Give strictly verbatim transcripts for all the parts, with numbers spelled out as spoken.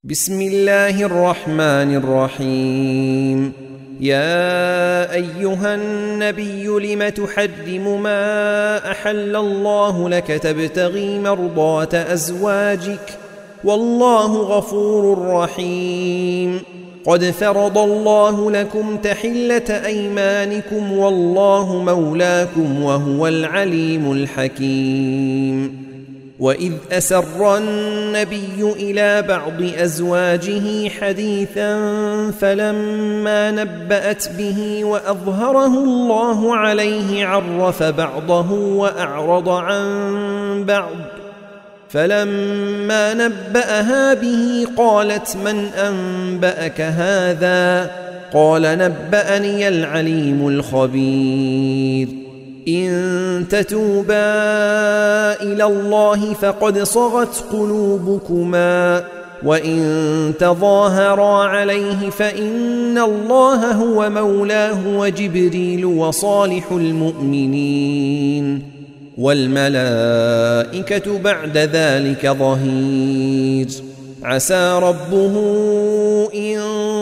بسم الله الرحمن الرحيم. يا أيها النبي لم تحرم ما أحل الله لك تبتغي مرضات أزواجك والله غفور رحيم. قد فرض الله لكم تحلة أيمانكم والله مولاكم وهو العليم الحكيم. وإذ أسر النبي إلى بعض أزواجه حديثا فلما نبأت به وأظهره الله عليه عرف بعضه وأعرض عن بعض فلما نبأها به قالت من أنبأك هذا؟ قال نبأني العليم الخبير. إن تتوبا إلى الله فقد صغت قلوبكما وإن تظاهرا عليه فإن الله هو مولاه وجبريل وصالح المؤمنين والملائكة بعد ذلك ظهير. عسى ربه إن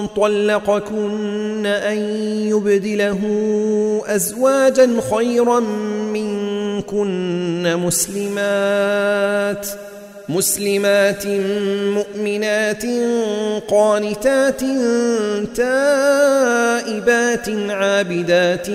طلقكن أن يبدله أزواجا خيرا منكن مسلمات مسلمات مؤمنات قانتات تائبات عابدات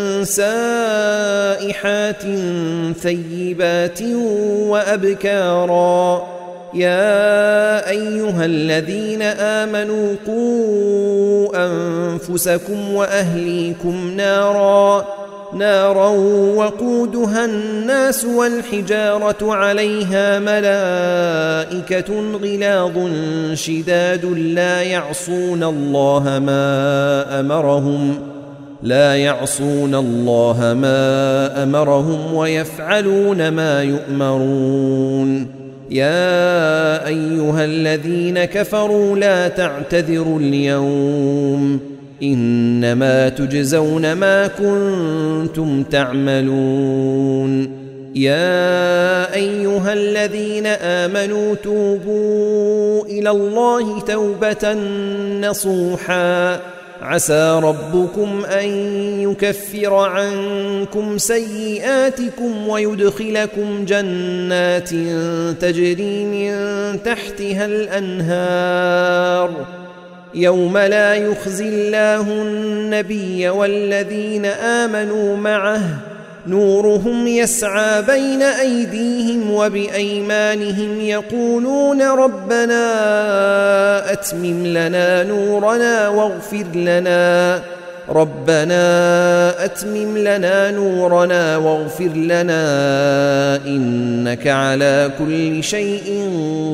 سائحات ثيبات وأبكارا. يا أيها الذين آمنوا قوا أنفسكم وأهليكم نارا نارا وقودها الناس والحجارة عليها ملائكة غلاظ شداد لا يعصون الله ما أمرهم لا يعصون الله ما أمرهم ويفعلون ما يؤمرون. يا أيها الذين كفروا لا تعتذروا اليوم إنما تجزون ما كنتم تعملون. يا أيها الذين آمنوا توبوا إلى الله توبة نصوحا عسى ربكم أن يكفر عنكم سيئاتكم ويدخلكم جنات تجري من تحتها الأنهار يوم لا يخزي الله النبي والذين آمنوا معه نورهم يسعى بين أيديهم وبأيمانهم يقولون ربنا أتمم لنا نورنا واغفر لنا ربنا أتمم لنا نورنا واغفر لنا إنك على كل شيء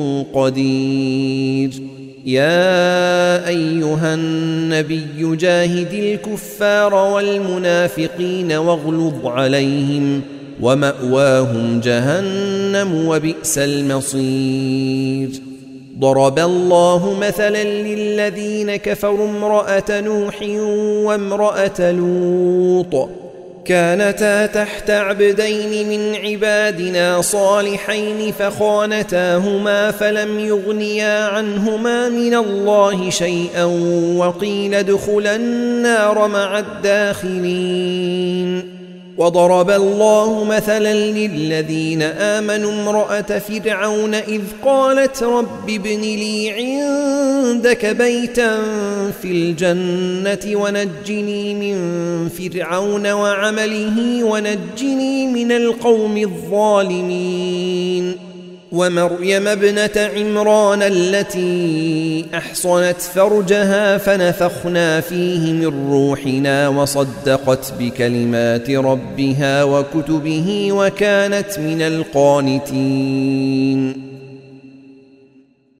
قدير. يا أيها النبي جاهد الكفار والمنافقين واغلظ عليهم ومأواهم جهنم وبئس المصير. ضرب الله مثلا للذين كفروا امرأة نوح وامرأة لوط كانتا تحت عبدين من عبادنا صالحين فخانتاهما فلم يغنيا عنهما من الله شيئا وقيل ادخلا النار مع الداخلين. وضرب الله مثلا للذين آمنوا امرأة فرعون إذ قالت رب ابن لي عندك بيتا في الجنة ونجني من فرعون وعمله ونجني من القوم الظالمين. ومريم ابنة عمران التي أحصنت فرجها فنفخنا فيه من روحنا وصدقت بكلمات ربها وكتبه وكانت من القانتين.